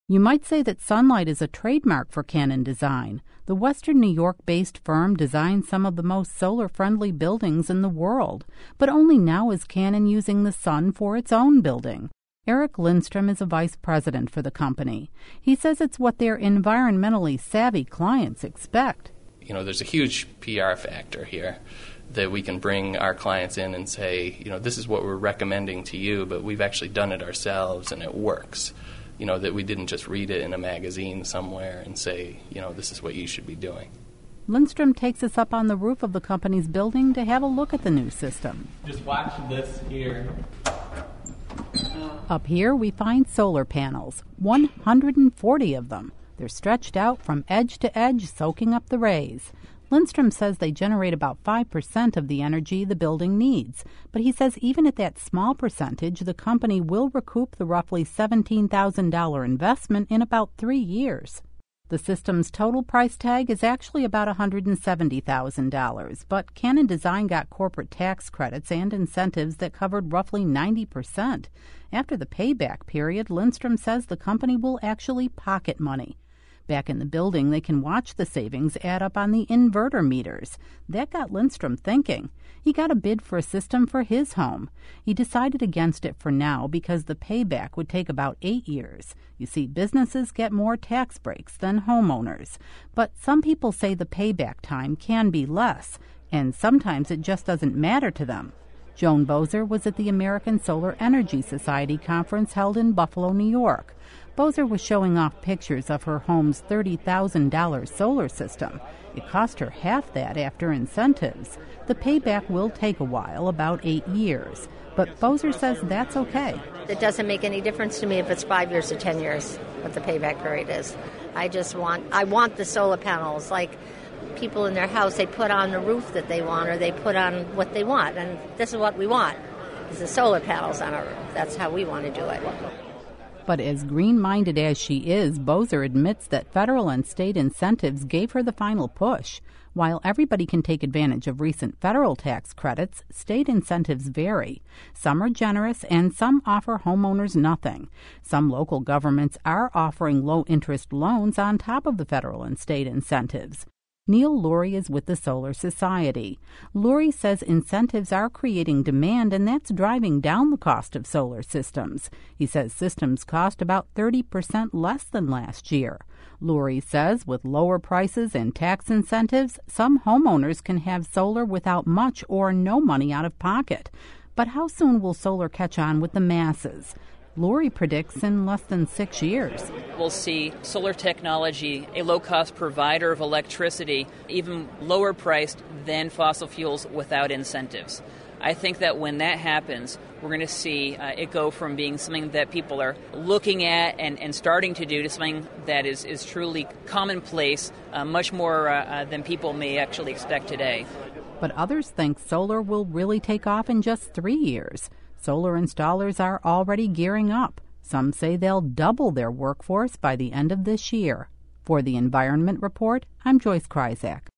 You might say that sunlight is a trademark for Cannon Design. The Western New York-based firm designs some of the most solar-friendly buildings in the world, but only now is Cannon using the sun for its own building. Eric Lindstrom is a vice president for the company. He says it's what their environmentally savvy clients expect. There's a huge PR factor here that we can bring our clients in and say, this is what we're recommending to you, but we've actually done it ourselves and it works. That we didn't just read it in a magazine somewhere and say, this is what you should be doing. Lindstrom takes us up on the roof of the company's building to have a look at the new system. Just watch this here. Up here we find solar panels, 140 of them. They're stretched out from edge to edge, soaking up the rays. Lindstrom says they generate about 5% of the energy the building needs, but he says even at that small percentage, the company will recoup the roughly $17,000 investment in about 3 years. The system's total price tag is actually about $170,000, but Cannon Design got corporate tax credits and incentives that covered roughly 90%. After the payback period, Lindstrom says the company will actually pocket money. Back in the building, they can watch the savings add up on the inverter meters. That got Lindstrom thinking. He got a bid for a system for his home. He decided against it for now because the payback would take about 8 years. You see, businesses get more tax breaks than homeowners. But some people say the payback time can be less, and sometimes it just doesn't matter to them. Joan Bozer was at the American Solar Energy Society conference held in Buffalo, New York. Bozer was showing off pictures of her home's $30,000 solar system. It cost her half that after incentives. The payback will take a while, about 8 years. But Bozer says that's okay. It doesn't make any difference to me if it's 5 years or 10 years, what the payback period is. I want the solar panels. Like people in their house, they put on the roof that they want or they put on what they want. And this is what we want, is the solar panels on our roof. That's how we want to do it. But as green-minded as she is, Bozer admits that federal and state incentives gave her the final push. While everybody can take advantage of recent federal tax credits, state incentives vary. Some are generous and some offer homeowners nothing. Some local governments are offering low-interest loans on top of the federal and state incentives. Neil Lurie is with the Solar Society. Lurie says incentives are creating demand, and that's driving down the cost of solar systems. He says systems cost about 30% less than last year. Lurie says with lower prices and tax incentives, some homeowners can have solar without much or no money out of pocket. But how soon will solar catch on with the masses? Lurie predicts in less than 6 years. We'll see solar technology, a low-cost provider of electricity, even lower priced than fossil fuels without incentives. I think that when that happens, we're going to see it go from being something that people are looking at and starting to do to something that is truly commonplace, much more than people may actually expect today. But others think solar will really take off in just 3 years. Solar installers are already gearing up. Some say they'll double their workforce by the end of this year. For the Environment Report, I'm Joyce Kryzak.